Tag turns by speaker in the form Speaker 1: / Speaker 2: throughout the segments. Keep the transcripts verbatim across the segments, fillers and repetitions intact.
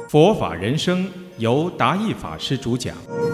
Speaker 1: 佛法人生由达义法师主讲。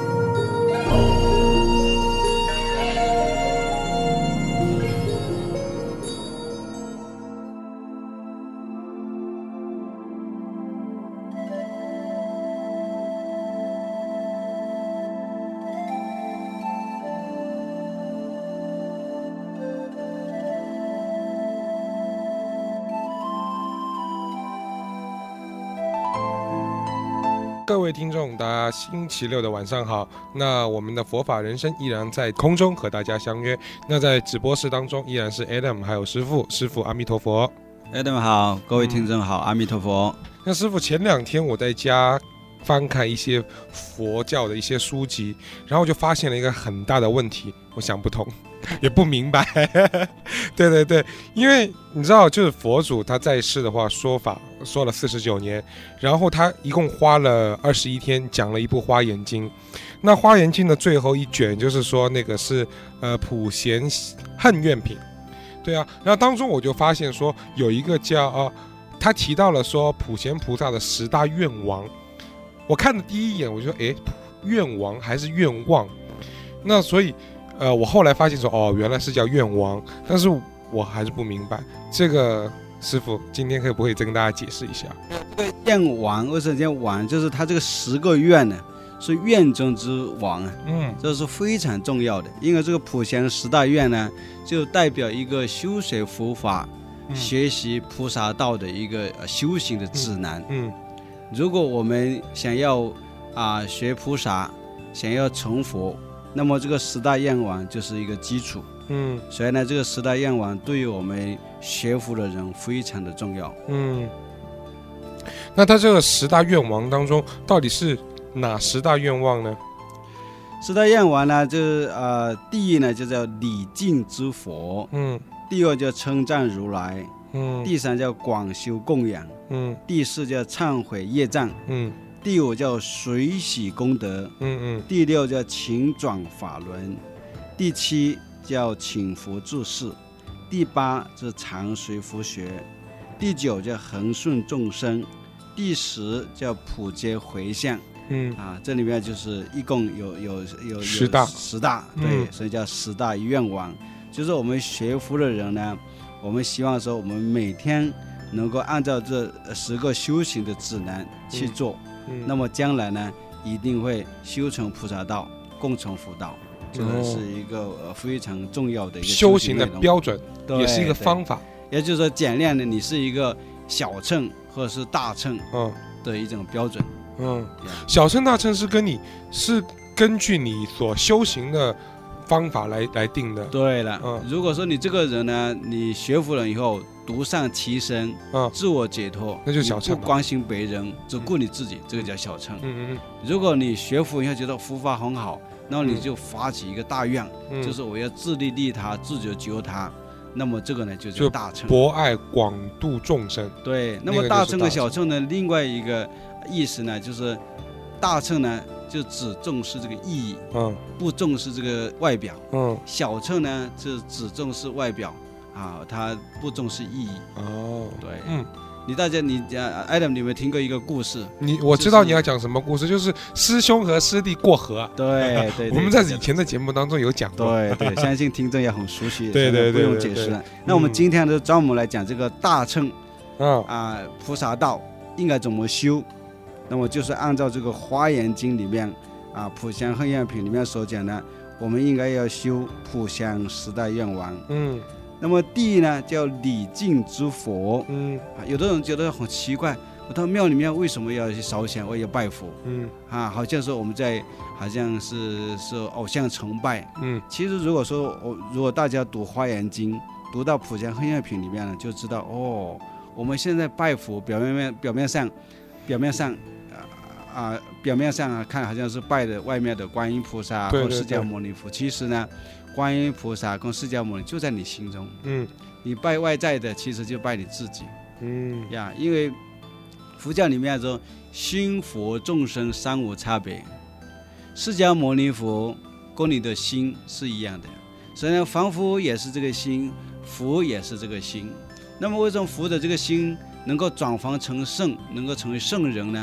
Speaker 2: 各位听众，大家星期六的晚上好。那我们的佛法人生依然在空中和大家相约。那在直播室当中依然是 Adam 还有师父，师父阿弥陀佛。
Speaker 3: Adam 好，各位听众好，嗯、阿弥陀佛。
Speaker 2: 那师父，前两天我在家翻看一些佛教的一些书籍，然后就发现了一个很大的问题，我想不通，也不明白。对对对，因为你知道，就是佛祖他在世的话说法说了四十九年，然后他一共花了二十一天讲了一部《花严经》。那《花严经》的最后一卷就是说那个是呃普贤恨愿品，对啊。然后当中我就发现说有一个叫啊、呃，他提到了说普贤菩萨的十大愿望。我看的第一眼我就说，哎，愿望还是愿望？那所以。呃，我后来发现说，哦，原来是叫愿望，但是我还是不明白。这个师父今天可不可以再跟大家解释一下？
Speaker 3: 这个愿王为什么叫王？就是他这个十个愿呢，是愿中之王啊，嗯，这是非常重要的。因为这个普贤十大愿呢，就代表一个修学佛法、嗯、学习菩萨道的一个修行的指南。嗯，嗯如果我们想要啊、呃、学菩萨，想要成佛。那么这个十大愿望就是一个基础，嗯，所以呢，这个十大愿望对于我们学佛的人非常的重要，
Speaker 2: 嗯。那他这个十大愿望当中，到底是哪十大愿望呢？
Speaker 3: 十大愿望呢，就是呃，第一呢就叫礼敬之佛，嗯，第二叫称赞如来，嗯，第三叫广修供养，嗯，第四叫忏悔业障，嗯。第五叫随喜功德，嗯嗯。第六叫请转法轮，第七叫请佛住世，第八是常随佛学，第九叫恒顺众生，第十叫普皆回向，嗯啊，这里面就是一共有有有有
Speaker 2: 十大
Speaker 3: 十大，对，嗯、所以叫十大愿望。就是我们学佛的人呢，我们希望说我们每天能够按照这十个修行的指南去做。嗯嗯、那么将来呢，一定会修成菩萨道，共成佛道，这个是一个非常重要的一个
Speaker 2: 修行的标准，也是一个方法。
Speaker 3: 也就是说，简练的，你是一个小乘或者是大乘的一种标准。
Speaker 2: 嗯，嗯小乘大乘是跟你是根据你所修行的方法来来定的。
Speaker 3: 对了，嗯，如果说你这个人呢，你学佛了以后。独善其身，嗯，自我解脱，
Speaker 2: 那就是小乘。
Speaker 3: 不关心别人，只顾你自己，嗯、这个叫小乘。嗯嗯如果你学佛以后觉得佛法很好，那么你就发起一个大愿，嗯、就是我要自利利他，自救救他。那么这个呢，就叫大乘。
Speaker 2: 博爱广度众生。
Speaker 3: 对，那么大乘和小乘呢，另外一个意思呢，就是大乘呢就只重视这个意义，嗯，不重视这个外表，嗯，小乘呢就只重视外表。啊，他不重视意义哦，对，嗯，你大家你呃 ，Adam， 你有没有听过一个故事？
Speaker 2: 你我知道你要讲什么故事，就是师兄和师弟过河。
Speaker 3: 对对，
Speaker 2: 我们在以前的节目当中有讲过。
Speaker 3: 对对，相信听众也很熟悉，
Speaker 2: 对对对，
Speaker 3: 不用解释了。那我们今天就专门来讲这个大乘，啊啊，菩萨道应该怎么修？那么就是按照这个《华严经》里面啊，《普贤恨愿品》里面所讲的，我们应该要修普贤十大愿望。嗯。那么第一呢，叫礼敬之佛。嗯，啊，有的人觉得很奇怪，我到庙里面为什么要去烧香，我要拜佛？嗯，啊，好像说我们在好像是是偶像崇拜。嗯，其实如果说我如果大家读《华严经》，读到《普贤恨愿品》里面呢，就知道哦，我们现在拜佛，表面表面上，表面上。啊，表面上啊看好像是拜的外面的观音菩萨或释迦牟尼佛，其实呢，观音菩萨跟释迦牟尼就在你心中。嗯，你拜外在的，其实就拜你自己。嗯呀，因为佛教里面说，心佛众生三无差别，释迦牟尼佛跟你的心是一样的，所以呢，凡夫也是这个心，佛也是这个心。那么为什么佛的这个心能够转凡成圣，能够成为圣人呢？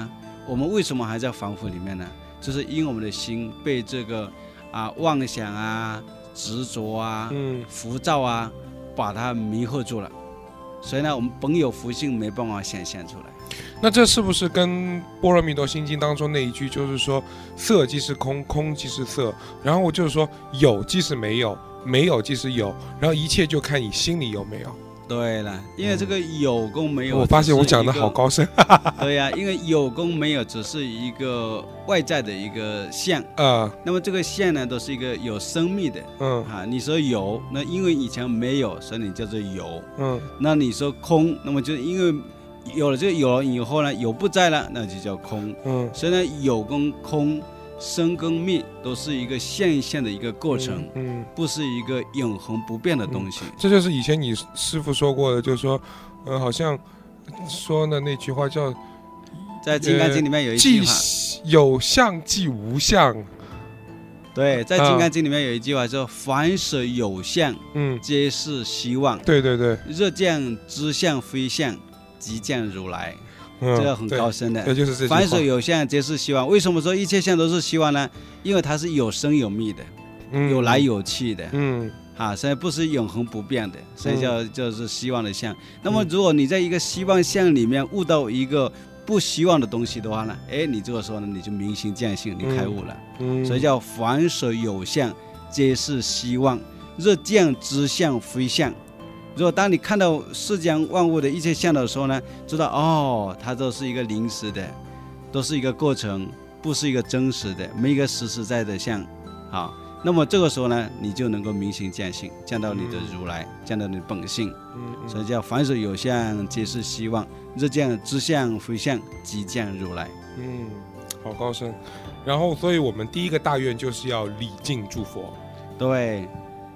Speaker 3: 我们为什么还在防腐里面呢？就是因为我们的心被这个啊妄想啊、执着啊、嗯、浮躁啊，把它迷惑住了。所以呢，我们本有福性没办法显现出来。
Speaker 2: 那这是不是跟《般若蜜多心经》当中那一句，就是说色即是空，空即是色，然后就是说有即是没有，没有即是有，然后一切就看你心里有没有。
Speaker 3: 对了，因为这个有跟没有、嗯，
Speaker 2: 我发现我讲的好高深。
Speaker 3: 对呀、啊，因为有跟没有只是一个外在的一个相啊、呃，那么这个相呢，都是一个有生命的。嗯啊，你说有，那因为以前没有，所以你叫做有。嗯，那你说空，那么就因为有了这个有了以后呢，有不在了，那就叫空。嗯，所以呢，有跟空。生跟灭都是一个现象的一个过程，嗯，嗯不是一个永恒不变的东西、嗯。
Speaker 2: 这就是以前你师父说过的，就是说，呃，好像说的那句话叫，
Speaker 3: 在《金刚经》里面有一句话，
Speaker 2: 既有相即无相。
Speaker 3: 对，在《金刚经》里面有一句话说：“凡所有相，嗯，皆是希望。”
Speaker 2: 对对对，
Speaker 3: 若见知相非相，即见如来。这个很高深的，
Speaker 2: 对，就是这句话。
Speaker 3: 凡所有相，皆是希望。为什么说一切相都是希望呢？因为它是有生有灭的，嗯、有来有去的，嗯，啊，所以不是永恒不变的，所以叫、嗯、就是希望的相。那么，如果你在一个希望相里面悟到一个不希望的东西的话呢，哎，你这个时候呢，你就明心见性，你开悟了。嗯，所以叫凡所有相，皆是希望。若见知相非相。如果当你看到世间万物的一切相的时候呢，知道哦，它都是一个临时的，都是一个过程，不是一个真实的，没一个实实在在的相。好，那么这个时候呢，你就能够明心见性，见到你的如来，嗯、见到你的本性。嗯嗯、所以叫凡所有相，皆是希望。若见知相非相，即见如来。
Speaker 2: 嗯，好高深。然后，所以我们第一个大愿就是要礼敬诸佛。
Speaker 3: 对。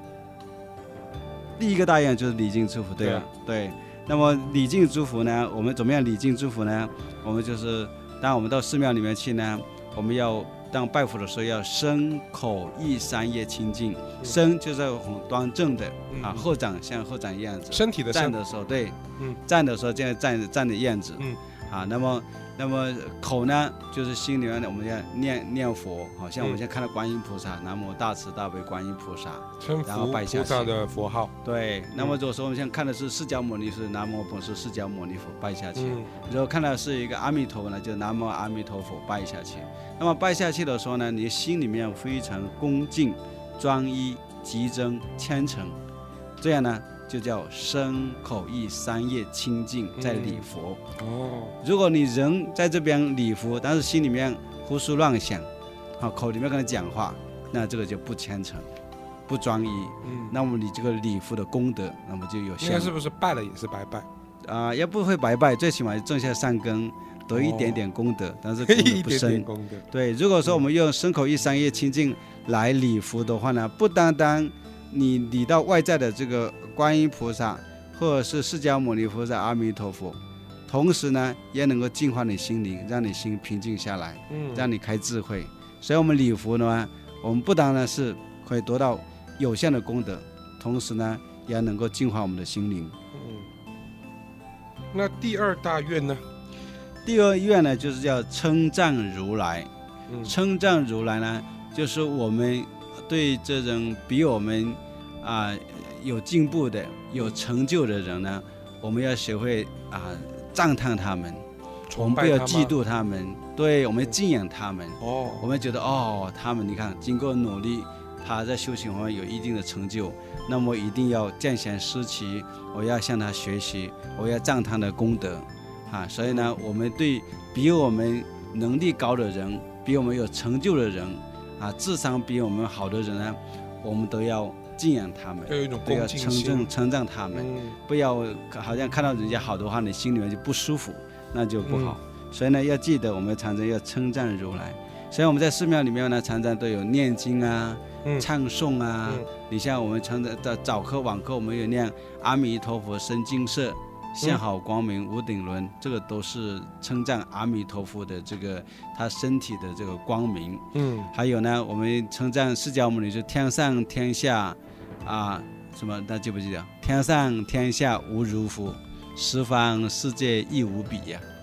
Speaker 3: 第一个大愿就是礼敬诸佛，对吧？对。那么礼敬诸佛呢，我们怎么样礼敬诸佛呢？我们就是当我们到寺庙里面去呢，我们要当拜佛的时候要身口意三业清净。嗯、身就是很端正的、嗯、啊，后掌像后掌样子。
Speaker 2: 身体的
Speaker 3: 站的时候，对，嗯，站的时候这样站站的样子，嗯，啊，那么。那么口呢，就是心里面的我们要念念佛，好像我们现在看到观音菩萨，嗯、南无大慈大悲观音菩萨，然后拜下去。
Speaker 2: 菩萨的佛号。
Speaker 3: 对，那么有时候我们现在看的是释迦牟尼是南无本师释迦牟尼佛，拜下去。嗯、如果看到是一个阿弥陀佛呢，就南无阿弥陀佛，拜下去。那么拜下去的时候呢，你心里面非常恭敬、专一、集中、虔诚，这样呢。就叫身口意三业清净，在礼佛、嗯、哦。如果你人在这边礼佛，但是心里面胡思乱想，好，口里面跟他讲话，那这个就不虔诚，不专一。嗯，那么你这个礼佛的功德，那么就有限。
Speaker 2: 应该是不是拜了也是白拜？
Speaker 3: 啊、呃，也不会白拜，最起码种下善根，得一点点功德，哦、但是功德不深。
Speaker 2: 一点点功德。
Speaker 3: 对，如果说我们用身口意三业清净来礼佛的话呢，不单单你礼到外在的这个观音菩萨，或者是释迦牟尼菩萨、阿弥陀佛，同时呢，也能够净化你心灵，让你心平静下来，嗯，让你开智慧。所以，我们礼佛呢，我们不单单是可以得到有限的功德，同时呢，也能够净化我们的心灵。
Speaker 2: 嗯，那第二大愿呢？
Speaker 3: 第二愿呢，就是叫称赞如来。嗯、称赞如来呢，就是我们对这种比我们啊、呃、有进步的、有成就的人呢，我们要学会啊、呃、赞叹他们，我们不要嫉妒他们，对，我们敬仰他们。哦，我们觉得哦，他们你看经过努力，他在修行方面有一定的成就，那么一定要见贤思齐，我要向他学习，我要赞他的功德啊。所以呢，我们对比我们能力高的人，比我们有成就的人啊，智商比我们好的人呢，我们都要敬仰他们，
Speaker 2: 要有一种恭敬心，
Speaker 3: 都要称赞称赞他们、嗯，不要好像看到人家好的话，你心里面就不舒服，那就不好。嗯、所以呢，要记得我们常常要称赞如来。所以我们在寺庙里面呢，常常都有念经啊、嗯、唱诵啊。嗯、你像我们常常的早课晚课，我们有念阿弥陀佛深净色。现好光明无顶轮，这个都是称赞阿弥陀佛的这个他身体的这个光明。嗯，还有呢，我们称赞释迦牟尼是天上天下啊，什么大家记不记得？天上天下无如佛，十方世界亦无比呀、啊。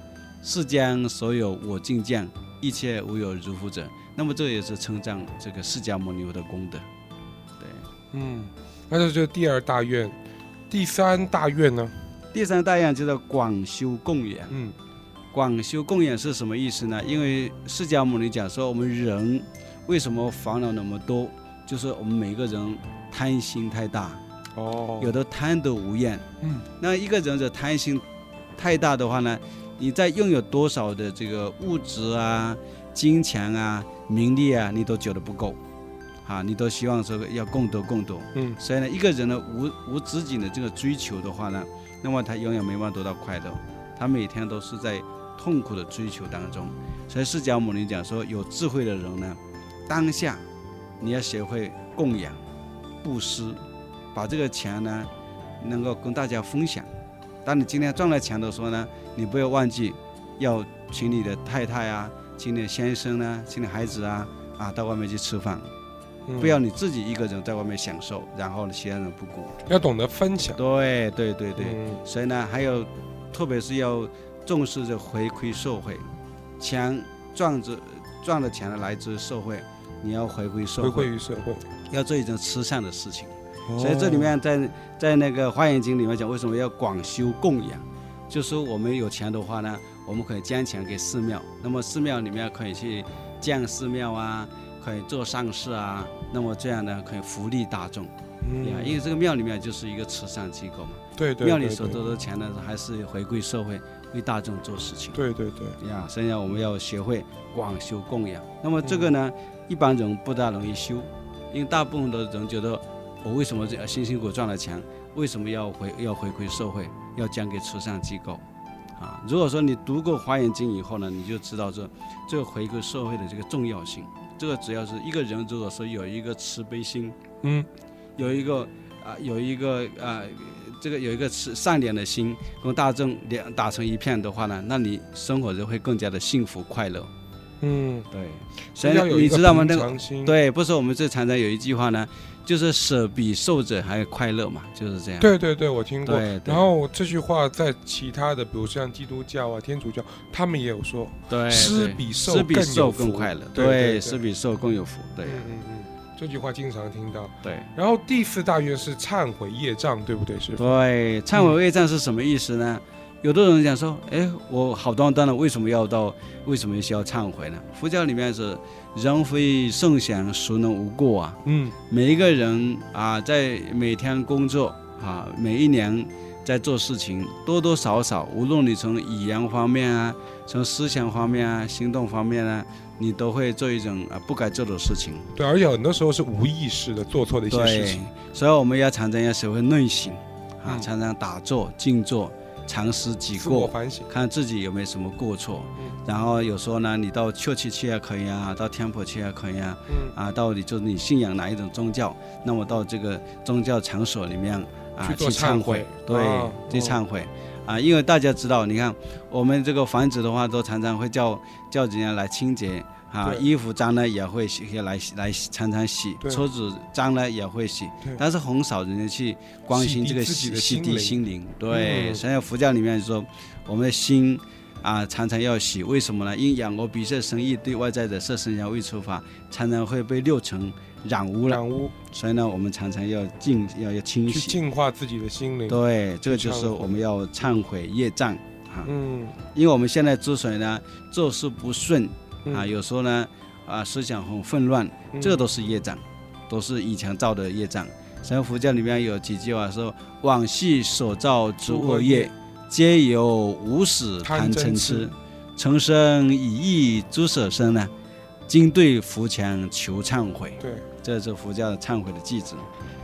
Speaker 3: 世间所有我净见，一切无有如父者。那么这也是称赞这个释迦牟尼佛的功德。对，
Speaker 2: 嗯，那这就是第二大愿。第三大愿呢？
Speaker 3: 第三大愿就是广修供养。
Speaker 2: 嗯，
Speaker 3: 广修供养是什么意思呢？因为释迦牟尼讲说，我们人为什么烦恼那么多，就是我们每个人贪心太大。
Speaker 2: 哦，
Speaker 3: 有的贪得无厌。
Speaker 2: 嗯，
Speaker 3: 那一个人的贪心太大的话呢，你在拥有多少的这个物质啊、金钱啊、名利啊，你都觉得不够啊，你都希望说要更多更多。
Speaker 2: 嗯，
Speaker 3: 所以呢，一个人呢无无止境的这个追求的话呢，那么他永远没办法得到快乐，他每天都是在痛苦的追求当中。所以释迦牟尼讲说，有智慧的人呢，当下你要学会供养、布施，把这个钱呢能够跟大家分享。当你今天赚了钱的时候呢，你不要忘记要请你的太太啊，请你的先生啊，请你孩子啊啊到外面去吃饭。
Speaker 2: 嗯，
Speaker 3: 不要你自己一个人在外面享受，然后其他人不顾，
Speaker 2: 要懂得分享。
Speaker 3: 对对对对，
Speaker 2: 嗯，
Speaker 3: 所以呢，还有特别是要重视这回馈社会，钱赚着赚的钱来自社会，你要回馈社会，
Speaker 2: 回馈于社会，
Speaker 3: 要做一种慈善的事情。
Speaker 2: 哦，
Speaker 3: 所以这里面在在那个《华严经》里面讲，为什么要广修供养？就是说我们有钱的话呢，我们可以捐钱给寺庙，那么寺庙里面可以去建寺庙啊，可以做善事啊，那么这样呢可以福利大众。
Speaker 2: 嗯，
Speaker 3: 因为这个庙里面就是一个慈善机构嘛，
Speaker 2: 对对对对，
Speaker 3: 庙里所得的钱呢，还是回馈社会，为大众做事情。
Speaker 2: 对对对
Speaker 3: 呀，所以呢，我们要学会广修供养。那么这个呢，嗯、一般人不大容易修，因为大部分的人觉得，我为什么这辛辛苦苦赚了钱，为什么要回要回馈社会，要捐给慈善机构？啊，如果说你读过《华严经》以后呢，你就知道这这个回馈社会的这个重要性。这个只要是一个人，如果说有一个慈悲心，
Speaker 2: 嗯。
Speaker 3: 有一个啊、呃，有一个啊、呃，这个有一个善良的心，跟大众两打成一片的话呢，那你生活就会更加的幸福快乐。
Speaker 2: 嗯，
Speaker 3: 对。所以你知道吗？那个对，不是我们这常常有一句话呢，就是舍比受者还快乐嘛，就是这样。
Speaker 2: 对对对，我听过。
Speaker 3: 对对，
Speaker 2: 然后这句话在其他的，比如像基督教啊、天主教，他们也有说，
Speaker 3: 对，
Speaker 2: 施比受
Speaker 3: 更有福，施比受更快乐。对，
Speaker 2: 对对对，
Speaker 3: 施比受更有福。对，
Speaker 2: 嗯嗯嗯。这句话经常听到。
Speaker 3: 对，
Speaker 2: 然后第四大愿是忏悔业障，对不对？师父？
Speaker 3: 对，忏悔业障是什么意思呢？嗯、有的人讲说，哎，我好端端的，为什么要到？为什么需要忏悔呢？佛教里面是人非圣贤，孰能无过啊？嗯，每一个人啊，在每天工作啊，每一年在做事情，多多少少，无论你从语言方面啊，从思想方面啊，行动方面啊。你都会做一种啊不该做的事情，
Speaker 2: 对，而且很多时候是无意识的做错的一些事情，
Speaker 3: 所以我们要常常要学会内省啊，嗯、常常打坐、静坐，常思己过，
Speaker 2: 反省，
Speaker 3: 看自己有没有什么过错。嗯、然后有时候呢，你到教区去也可以啊，到天婆去也可以啊，嗯、啊，到底就是你信仰哪一种宗教，那么到这个宗教场所里面啊
Speaker 2: 去忏悔，
Speaker 3: 对，
Speaker 2: 啊、
Speaker 3: 去忏悔。啊，因为大家知道，你看我们这个房子的话，都常常会叫叫人家来清洁啊，衣服脏了也会洗，也来来常常洗，车子脏了也会洗，但是很少人家去关心这个洗洗涤心灵。对，嗯、所以佛教里面说，我们的心啊常常要洗，为什么呢？因眼耳鼻舌身意对外在的色声香味触法，常常会被六尘染污了，
Speaker 2: 染污，
Speaker 3: 所以呢，我们常常要净要要清洗，
Speaker 2: 去净化自己的心灵。
Speaker 3: 对，这个就是我们要忏悔业障啊。
Speaker 2: 嗯，
Speaker 3: 因为我们现在之所以呢做事不顺啊，有时候呢啊思想很混乱，
Speaker 2: 嗯、
Speaker 3: 这个都是业障，都是以前造的业障。所以佛教里面有几句话说：往昔所造诸恶业，皆由无始贪嗔痴，成生以意诸舍身呢。今对佛前求忏悔，
Speaker 2: 对，
Speaker 3: 这是佛教的忏悔的句子。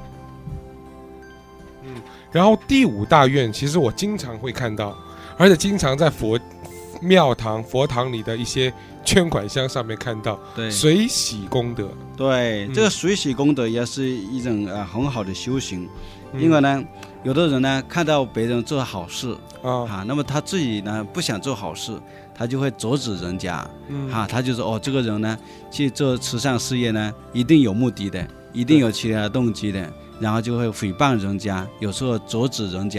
Speaker 2: 嗯，然后第五大愿，其实我经常会看到，而且经常在佛庙堂、佛堂里的一些捐款箱上面看到，
Speaker 3: 对，
Speaker 2: 水洗功德。
Speaker 3: 对，嗯、这个水洗功德也是一种呃很好的修行，嗯、因为呢，有的人呢看到别人做好事啊，啊，那么他自己呢不想做好事。他就会阻止人家，嗯，啊，他就说哦，这个人呢去做慈善事业呢，一定有目的的，一定有其他的动机的，然后就会诽谤人家，有时候阻止人家，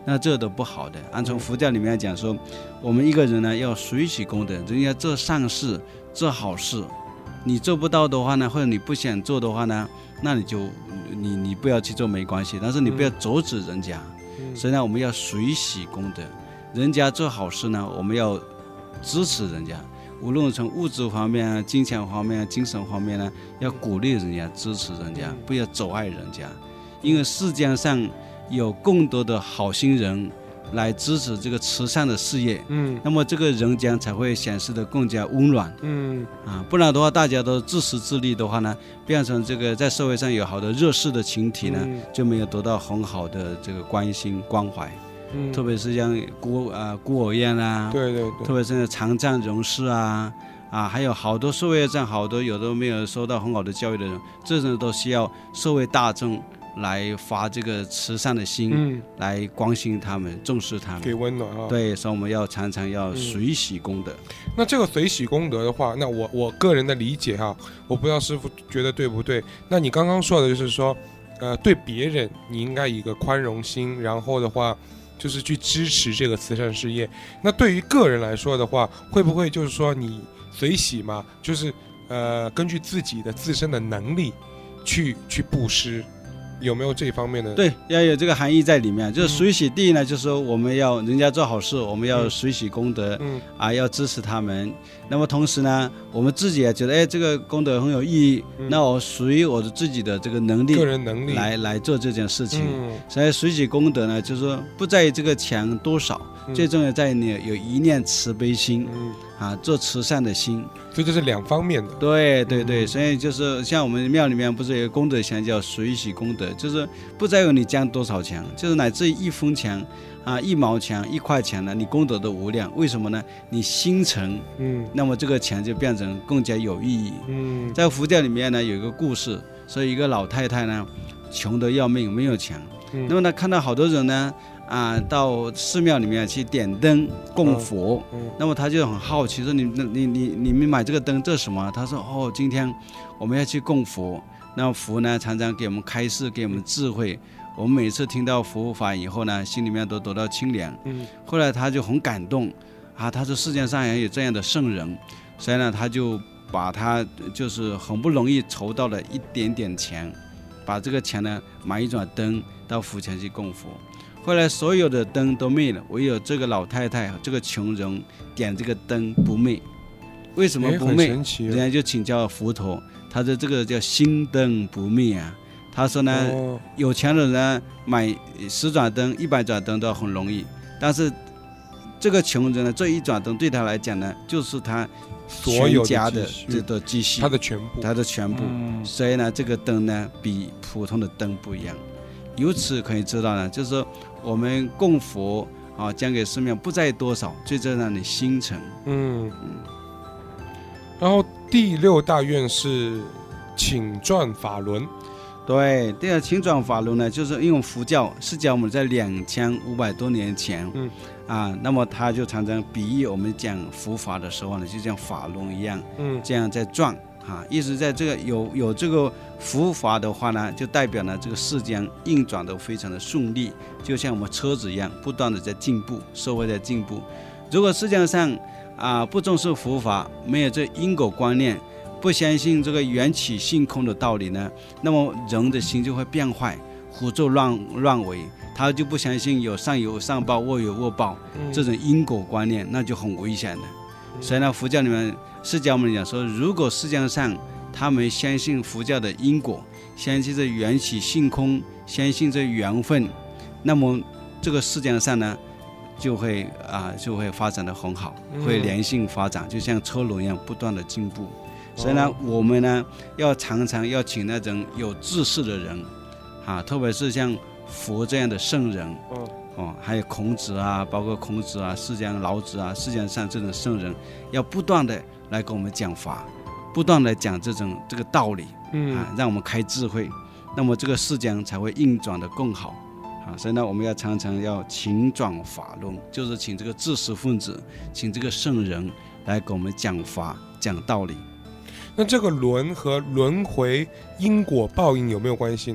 Speaker 3: 那这都不好的。按从佛教里面讲说，我们一个人呢要随喜功德，人家做善事做好事，你做不到的话呢，或者你不想做的话呢，那你就你你不要去做没关系，但是你不要阻止人家。嗯、所以呢，我们要随喜功德，人家做好事呢，我们要支持人家，无论从物质方面啊、金钱方面啊、精神方面呢，要鼓励人家、支持人家，不要阻碍人家。因为世界上有更多的好心人来支持这个慈善的事业，嗯，那么这个人间才会显示得更加温暖，嗯啊，不然的话，大家都自私自利的话呢，变成这个在社会上有好的弱势的群体呢，嗯、就没有得到很好的这个关心关怀，嗯，特别是像孤啊孤儿院啊，
Speaker 2: 对对对，
Speaker 3: 特别是残障人士啊。啊，还有好多社会上好多有的没有受到很好的教育的人，这种都需要社会大众来发这个慈善的心，嗯，来关心他们，重视他们，
Speaker 2: 给温暖啊。
Speaker 3: 对，所以我们要常常要随喜功德。
Speaker 2: 嗯、那这个随喜功德的话，那我我个人的理解哈，我不知道师父觉得对不对？那你刚刚说的就是说，呃，对别人你应该以一个宽容心，然后的话就是去支持这个慈善事业。那对于个人来说的话，会不会就是说你随喜嘛，就是呃根据自己的自身的能力去去布施，有没有这方面的？
Speaker 3: 对，要有这个含义在里面。就是随喜，第一呢，就是说我们要人家做好事，我们要随喜功德，嗯啊，要支持他们。那么同时呢，我们自己也觉得，哎，这个功德很有意义，嗯、那我随我的自己的这个能力，
Speaker 2: 个人能力
Speaker 3: 来来做这件事情。嗯、所以随喜功德呢，就是说不在于这个钱多少。嗯、最重要在于你有一念慈悲心，嗯、啊，做慈善的心，
Speaker 2: 所以这是两方面的。
Speaker 3: 对对对，嗯、所以就是像我们庙里面不是有个功德箱叫随喜功德，就是不在于你将多少钱，就是乃至于一分钱啊、一毛钱、一块钱呢，你功德都无量。为什么呢？你心诚，嗯，那么这个钱就变成更加有意义。嗯，在佛教里面呢有一个故事，说一个老太太呢穷得要命，没有钱，嗯、那么呢看到好多人呢。啊，到寺庙里面去点灯供佛，嗯嗯、那么他就很好奇，说你你你你们买这个灯这是什么？他说哦，今天我们要去供佛，那佛呢常常给我们开示，给我们智慧。我们每次听到佛法以后呢，心里面都得到清凉。嗯，后来他就很感动，啊，他说世界上也有这样的圣人，所以呢，他就把他就是很不容易筹到了一点点钱，把这个钱呢买一盏灯到佛前去供佛。后来所有的灯都灭了，唯有这个老太太这个穷人点这个灯不灭。为什么不灭？人家就请教佛陀，他说这个叫心灯不灭啊。他说呢，哦、有钱的人买十盏灯、一百盏灯都很容易，但是这个穷人呢，这一盏灯对他来讲呢，就是他全家的这个积蓄，
Speaker 2: 他的全部，
Speaker 3: 他的全部。嗯、所以呢，这个灯呢，比普通的灯不一样。由此可以知道呢，就是说我们供佛啊，将给寺庙不在多少，最重要的心诚。嗯嗯。
Speaker 2: 然后第六大愿是请转法轮。
Speaker 3: 对，第二请转法轮呢，就是因为佛教释迦牟尼在两千五百多年前，嗯啊，那么他就常常比喻我们讲佛法的时候呢，就像法轮一样，嗯，这样在转。啊，意思在这个有有这个佛法的话呢，就代表呢这个世间运转都非常的顺利，就像我们车子一样，不断的在进步，社会在进步。如果世界上啊不重视佛法，没有这因果观念，不相信这个缘起性空的道理呢，那么人的心就会变坏，胡作乱乱为，他就不相信有善有善报，恶有恶报，嗯、这种因果观念，那就很危险的。嗯、所以呢，佛教里面。释迦牟尼讲说，如果世界上他们相信佛教的因果，相信这缘起性空，相信这缘分，那么这个世界上呢，就会啊就会发展得很好，会良性发展，就像车轮一样不断的进步。所以呢，我们呢要常常要请那种有知识的人，啊，特别是像佛这样的圣人。哦，还有孔子啊，包括孔子啊、释迦、老子啊，世界上这种圣人，要不断的来跟我们讲法，不断的讲这种这个道理，嗯啊，让我们开智慧，那么这个世间才会运转的更好啊。所以呢，我们要常常要请转法轮，就是请这个知识分子，请这个圣人来给我们讲法、讲道理。
Speaker 2: 那这个轮和轮回、因果报应有没有关系呢？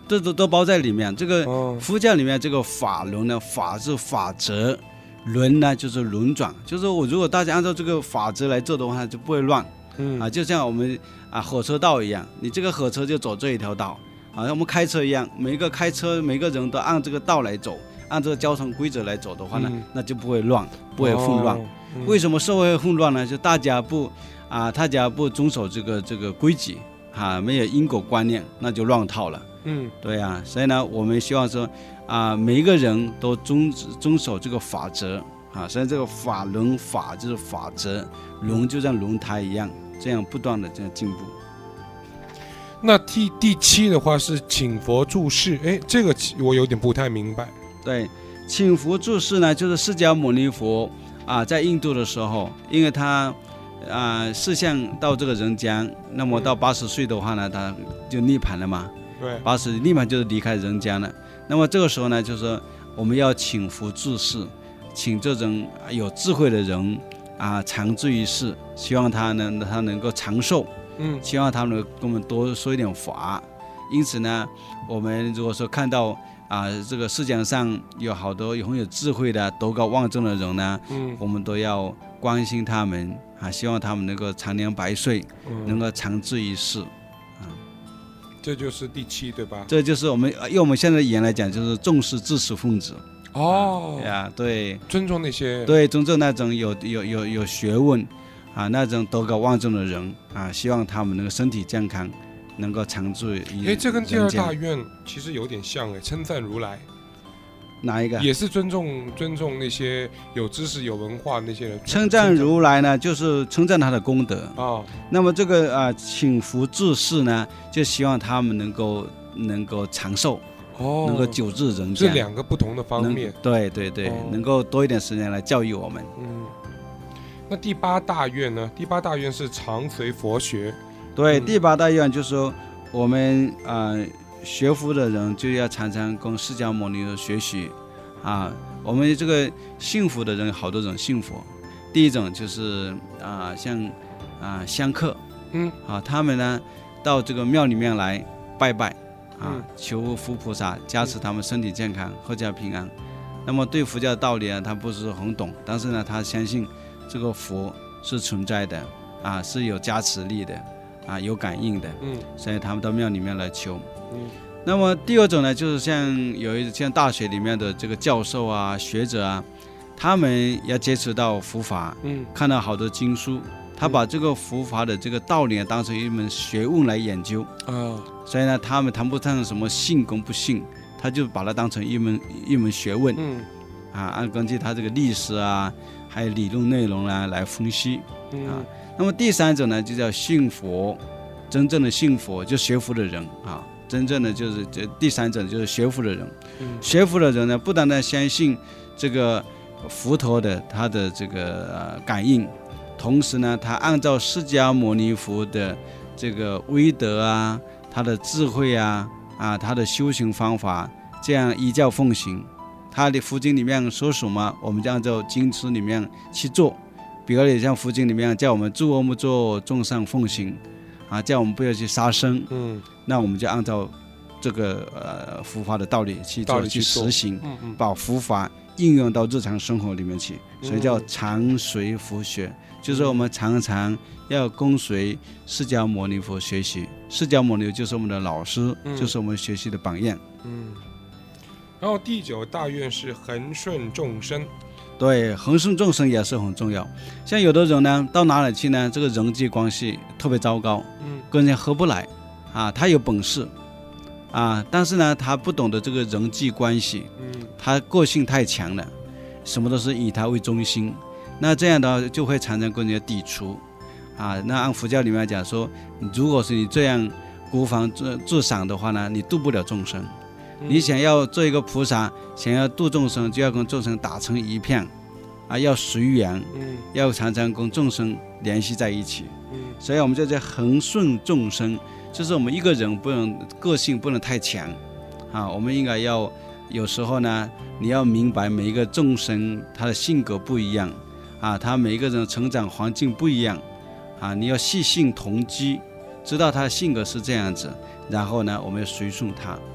Speaker 3: 这都都包在里面。这个佛教里面这个法轮呢，法是法则，轮呢就是轮转，就是我如果大家按照这个法则来做的话，就不会乱。嗯啊，就像我们啊火车道一样，你这个火车就走这一条道，啊，像我们开车一样，每个开车每个人都按这个道来走，按这个交通规则来走的话呢，嗯、那就不会乱，不会混乱。哦嗯、为什么社会混乱呢？就大家不啊，大家不遵守这个这个规矩啊，没有因果观念，那就乱套了。嗯，对啊，所以呢，我们希望说啊，每一个人都遵遵守这个法则啊，所以这个法轮法就是法则，轮就像轮胎一样，这样不断的这样进步。
Speaker 2: 那第第七的话是请佛注释，哎，这个我有点不太明白。
Speaker 3: 对，请佛注释呢，就是释迦牟尼佛。啊，在印度的时候，因为他啊释相到这个人间，那么到八十岁的话呢，他就涅槃了嘛。对，八十涅槃就是离开人间了。那么这个时候呢，就是我们要请佛注释，请这种有智慧的人啊常住于世，希望他呢他能够长寿，嗯，希望他们跟我们多说一点法。因此呢，我们如果说看到啊，这个世界上有好多有很有智慧的、德高望重的人呢，嗯，我们都要关心他们啊，希望他们能够长年百岁，嗯、能够长治于世，啊，
Speaker 2: 这就是第七，对吧？
Speaker 3: 这就是我们用我们现在的语言来讲，就是重视知识分子。
Speaker 2: 哦，
Speaker 3: 呀、啊，对，
Speaker 2: 尊重那些，
Speaker 3: 对，尊重那种有有有有学问啊，那种德高望重的人啊，希望他们能够身体健康。能够常住于人间。
Speaker 2: 哎，这跟第二大愿其实有点像哎，称赞如来。
Speaker 3: 哪一个？
Speaker 2: 也是尊重尊重那些有知识、有文化那些人。
Speaker 3: 称赞如来呢，就是称赞他的功德啊、哦。那么这个啊、呃，请福注释呢，就希望他们能够能够长寿，哦，能够久治人间。
Speaker 2: 这两个不同的方面。
Speaker 3: 对对对、哦，能够多一点时间来教育我们。
Speaker 2: 嗯。那第八大愿呢？第八大愿是常随佛学。
Speaker 3: 对，第八大愿就是说，我们啊、呃、学佛的人就要常常跟释迦牟尼学习啊。我们这个信佛的人，好多种信佛。第一种就是啊、呃，像啊、呃、香客，嗯，啊，他们呢到这个庙里面来拜拜啊，嗯、求佛菩萨加持他们身体健康、阖家平安。那么对佛教的道理啊，他不是很懂，但是呢，他相信这个佛是存在的啊，是有加持力的。啊，有感应的，嗯，所以他们到庙里面来求，嗯。那么第二种呢，就是像有一像大学里面的这个教授啊、学者啊，他们要接触到佛法，嗯，看到好多经书，他把这个佛法的这个道理当成一门学问来研究，啊、哦，所以呢，他们谈不上什么信跟不信，他就把它当成一门一门学问，嗯，啊，按根据他这个历史啊，还有理论内容啊来分析，嗯、啊。那么第三种呢，就叫信佛，真正的信佛就学佛的人啊，真正的就是这第三种就是学佛的人。嗯、学佛的人呢，不单单相信这个佛陀的他的这个、呃、感应，同时呢，他按照释迦牟尼佛的这个威德啊，他的智慧啊，啊，他的修行方法，这样依教奉行。他的佛经里面说什么，我们就按照经书里面去做。比如也像佛经里面叫我们诸恶莫作，众善奉行，啊，叫我们不要去杀生，嗯，那我们就按照这个呃佛法的道理去做去实行，嗯嗯，把佛法应用到日常生活里面去，所以叫常随佛学，嗯、就是我们常常要跟随释迦牟尼佛学习，释迦牟尼就是我们的老师，嗯、就是我们学习的榜样，
Speaker 2: 嗯。然后第九大愿是恒顺众生。
Speaker 3: 对，恒顺众生也是很重要。像有的人呢，到哪里去呢？这个人际关系特别糟糕，嗯，跟人家合不来，啊，他有本事，啊，但是呢，他不懂得这个人际关系，嗯，他个性太强了，什么都是以他为中心，那这样的话就会常常跟人家抵触，啊，那按佛教里面讲说，如果是你这样孤芳自赏的话呢，你度不了众生。你想要做一个菩萨，想要度众生，就要跟众生打成一片，啊，要随缘，嗯，要常常跟众生联系在一起，嗯，所以我们就叫恒顺众生，就是我们一个人不能个性不能太强，啊，我们应该要有时候呢，你要明白每一个众生他的性格不一样，啊，他每一个人成长环境不一样，啊，你要细心同机，知道他的性格是这样子，然后呢，我们要随顺他。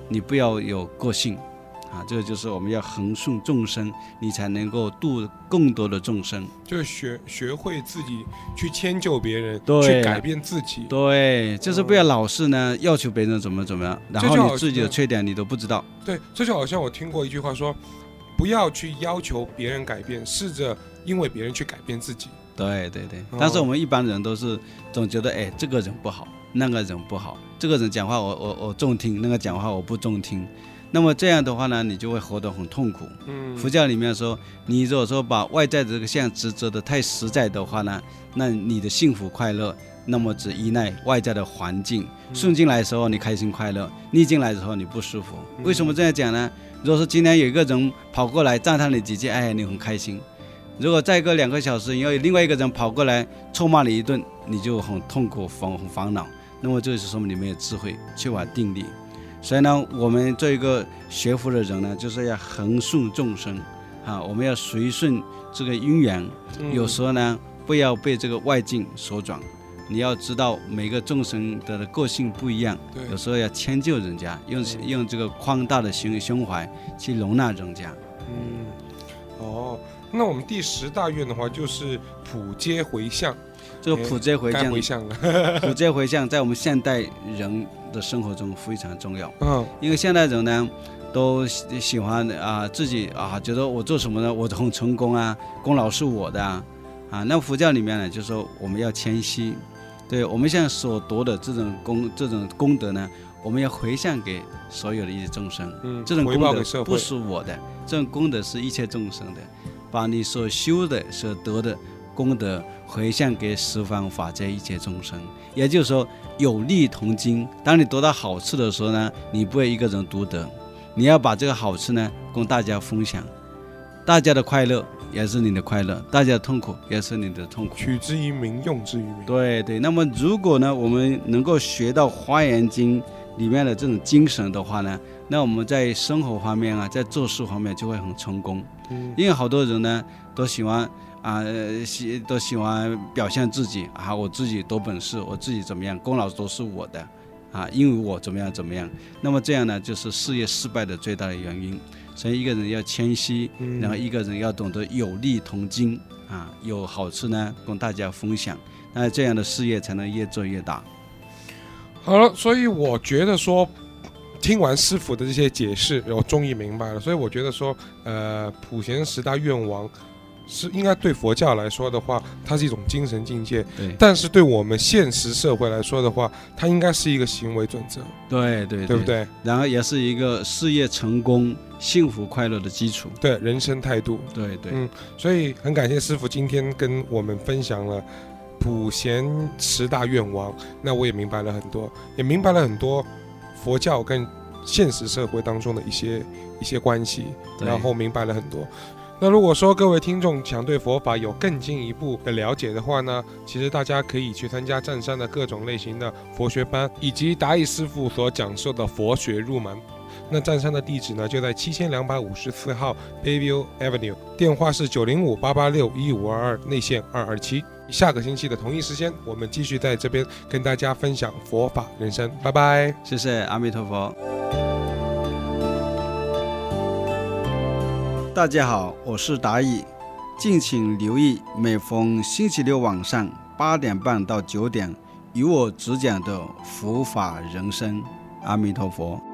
Speaker 3: 你不要有个性啊，这个就是我们要恒顺众生，你才能够度更多的众生。
Speaker 2: 就是学学会自己去迁就别人，
Speaker 3: 对，
Speaker 2: 去改变自己。
Speaker 3: 对，就是不要老是呢、嗯、要求别人怎么怎么样，然后你自己的缺点你都不知道。
Speaker 2: 对，这就好像我听过一句话说，不要去要求别人改变，试着因为别人去改变自己。
Speaker 3: 对对对，但是我们一般人都是总觉得，哎，这个人不好，那个人不好，这个人讲话我我我中听，那个讲话我不中听。那么这样的话呢，你就会活得很痛苦。嗯，佛教里面说，你如果说把外在的这个相执着的太实在的话呢，那你的幸福快乐，那么只依赖外在的环境。顺进来的时候你开心快乐，逆进来的时候你不舒服。为什么这样讲呢？如果说今天有一个人跑过来赞叹你几句，哎，你很开心。如果再过两个小时，因为另外一个人跑过来臭骂你一顿，你就很痛苦、很很烦恼。那么这就是说明你没有智慧，缺乏定力。所以呢，我们做一个学佛的人呢，就是要恒顺众生啊，我们要随顺这个因缘。有时候呢，不要被这个外境所转，你要知道每个众生的个性不一样，有时候要迁就人家，用用这个宽大的胸胸怀去容纳人家。
Speaker 2: 嗯，哦，那我们第十大愿的话，就是普皆回向。
Speaker 3: 这个普皆回向，
Speaker 2: 回向了
Speaker 3: 普皆回向在我们现代人的生活中非常重要。
Speaker 2: 嗯，
Speaker 3: 因为现代人呢，都喜欢啊、呃、自己啊，觉得我做什么呢，我很成功啊，功劳是我的啊。啊，那佛教里面呢，就说我们要谦虚，对我们现在所得的这种功这种功德呢，我们要回向给所有的一些众生。嗯，这种功德不是我的，这种功德是一切众生的，把你所修的所得的功德回向给十方法界一切众生，也就是说有利同经。当你得到好处的时候呢，你不会一个人独得，你要把这个好处呢跟大家分享，大家的快乐也是你的快乐，大家的痛苦也是你的痛苦，
Speaker 2: 取之于民，用之于民。
Speaker 3: 对对，那么如果呢我们能够学到华严经里面的这种精神的话呢，那我们在生活方面啊，在做事方面就会很成功。嗯，因为好多人呢都喜欢啊，喜都喜欢表现自己啊，我自己多本事，我自己怎么样，功劳都是我的啊，因为我怎么样怎么样。那么这样呢，就是事业失败的最大的原因。所以一个人要谦虚，嗯、然后一个人要懂得有利同经啊，有好处呢跟大家分享，那这样的事业才能越做越大。
Speaker 2: 好了，所以我觉得说，听完师父的这些解释，我终于明白了。所以我觉得说，呃，普贤十大愿王是应该对佛教来说的话，它是一种精神境界；但是对我们现实社会来说的话，它应该是一个行为准则。
Speaker 3: 对对 对,
Speaker 2: 对不对？
Speaker 3: 然后也是一个事业成功、幸福快乐的基础。
Speaker 2: 对，人生态度。
Speaker 3: 对对，
Speaker 2: 嗯，所以很感谢师父今天跟我们分享了普贤十大愿王，那我也明白了很多，也明白了很多佛教跟现实社会当中的一些一些关系，然后明白了很多。那如果说各位听众想对佛法有更进一步的了解的话呢，其实大家可以去参加湛山的各种类型的佛学班，以及达义师父所讲授的佛学入门。那湛山的地址呢，就在七千两百五十四号 Bayview Avenue， 电话是九零五八八六一五二二，内线二二七。下个星期的同一时间，我们继续在这边跟大家分享佛法人生。拜拜，
Speaker 3: 谢谢阿弥陀佛。大家好，我是达义，敬请留意每逢星期六晚上八点半到九点，由我主讲的佛法人生。阿弥陀佛。